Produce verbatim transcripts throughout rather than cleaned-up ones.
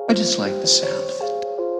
I just like the sound of it.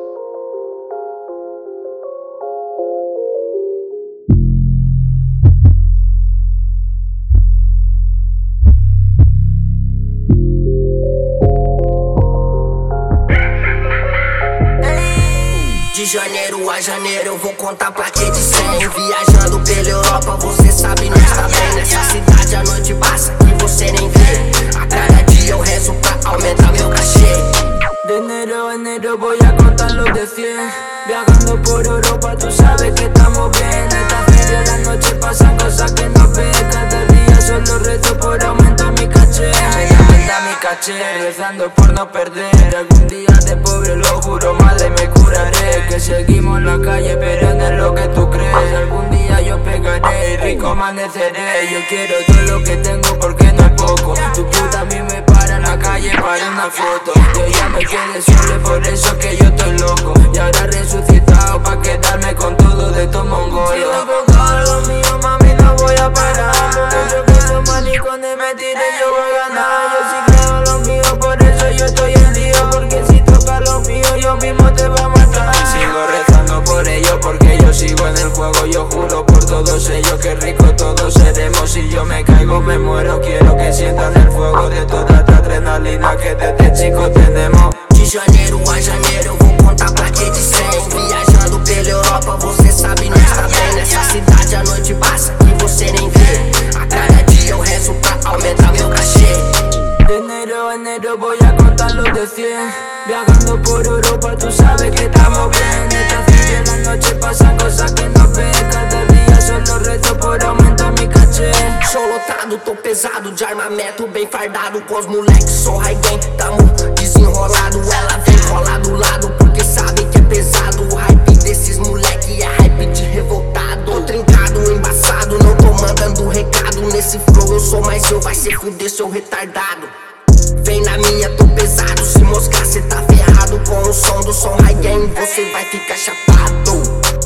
De janeiro a janeiro eu vou contar pra ti de cem. Viajando pela Europa, você sabe, não está bem. Nessa cidade a noite passa que você nem vê. A cada dia eu rezo pra aumentar meu cachê. De enero a enero voy a contar los de cien. Viajando por Europa, tú sabes que estamos bien. Esta feria la noche pasan cosas que no ves. Cada día solo rezo por aumentar mi caché. Aumentar mi caché, rezando por no perder. Algún día de pobre lo juro, madre me curaré. Que seguimos en la calle pero no es lo que tú crees. Algún día yo pegaré y rico amaneceré. Yo quiero todo lo que tengo porque no es poco. Tu puta a mí me para en la calle para una foto. Yo ya me quedé solo, por eso que yo estoy loco. Y ahora resucitado pa' quedarme con todo de estos mongolos. Si no pongo algo mío, mami, no voy a parar. Yo que soy manicones me tiré, yo voy a ganar. Yo sí creo en lo mío, por eso yo estoy en lío. Porque si toca lo mío, yo mismo te voy a matar. Sigo rezando por ellos porque yo sigo en el juego. Yo juro por todos ellos que rico todos seremos. Si yo me caigo me muero, quiero que sientan el fuego de toda esta adrenalina que desde chico tenemos. De janeiro a janeiro eu vou contar pra ti de cem. Viajando pela Europa, você sabe, não está bem. Nessa cidade a noite passa que você nem vê. A cada dia eu rezo pra aumentar meu cachê. De enero a enero voy a contar los de cien. Viajando por Europa, tú sabes que estamos bien. Esta feria en la noche pasan cosas que no ves. Cada día solo rezo por aumentar mi caché. Sou lotado, tô pesado de armamento, bem fardado com os moleques, sou high gang, tamo desenrolado. Ela vem rolar do lado porque sabe que é pesado. O hype desses moleque é hype de revoltado. Tô trincado, embaçado, não tô mandando recado. Nesse flow eu sou mais eu, vai se fuder seu retardado. Vem na minha, tô pesado, se moscar cê tá ferrado. Com o som do som high gang você vai ficar chapado,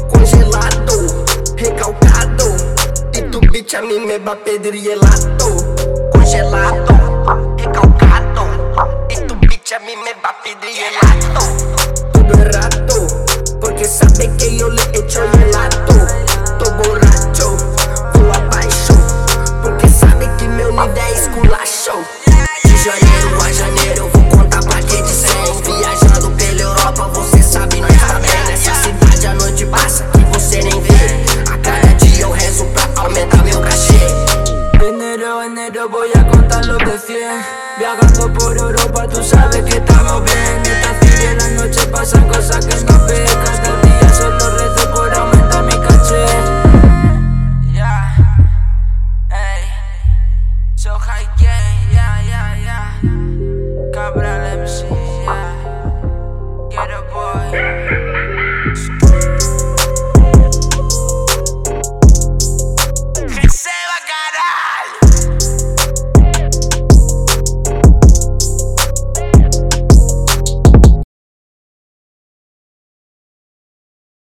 congelado, recalcado. E tu bitch a mim me va pedrielado, congelado, recalcado. E tu bitch a mim me va pedrielado. Tudo errado, porque sabe que eu le echo helado. Tô borracho, tô abaixo, porque sabe que meu nível é esculacho. De janeiro a janeiro eu vou contar pra ti de cem. Viajando pela Europa, você sabe, não está bem. Nessa cidade a noite passa que você nem vê. A cada dia eu rezo pra aumentar meu cachê. De enero a enero voy a contar los de cien. Viajando por Europa, tú sabes que estamos bien. Esta feria en la noche pasan cosas que no ves. Cada día solo rezo por aumentar mi caché. Yeah, hey, so high gang, yeah, yeah, yeah. Cabral M C.